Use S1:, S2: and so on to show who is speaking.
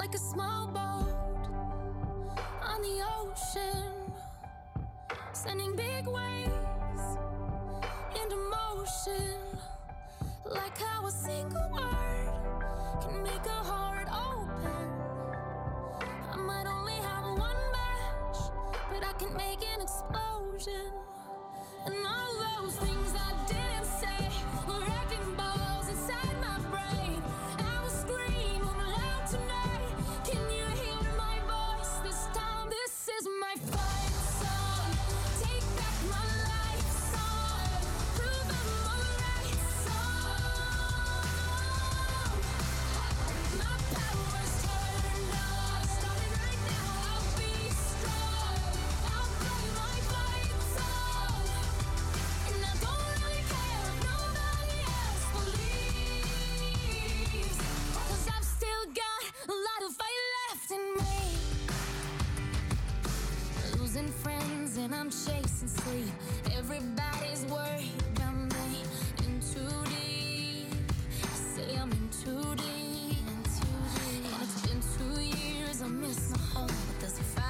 S1: like a small boat on the ocean, sending big waves into motion, like how a single word can make a heart open. I might only have one match, but I can make an explosion. And all those things I didn't say were wrecking balls inside my brain. I will scream loud tonight. Can you hear my voice this time? This is my fight song. Take back my life song. Prove I'm alright song. My power's turned on. Starting right now, I'll be strong. I'll play my fight song. And I don't really care if nobody else believes, 'cause I've still got a lot of fight left in me. Losing friends and I'm chasing sleep. Everybody's worried about me. In too deep. I say I'm in too deep. And it's been 2 years, I miss my home, but there's a fire